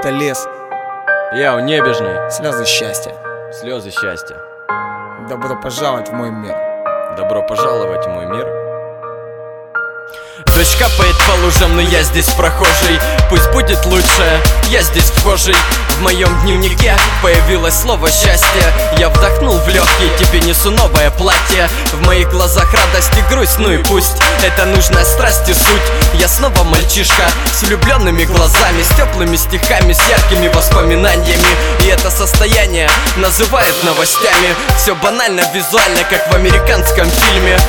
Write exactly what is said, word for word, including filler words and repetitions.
это лес. Я у небежный. Слезы счастья. Слезы счастья. Добро пожаловать в мой мир. Добро пожаловать в мой мир. Дождь капает по лужам, но я здесь прохожий. Пусть будет лучше, я здесь вхожий. В моем дневнике появилось слово счастье. Я вдохнул в легкие, тебе несу новое платье. В моих глазах радость и грусть, ну и пусть. Это нужная страсть и суть. Я снова мальчишка с влюбленными глазами, с теплыми стихами, с яркими воспоминаниями. И это состояние называют новостями. Все банально, визуально, как в американском фильме.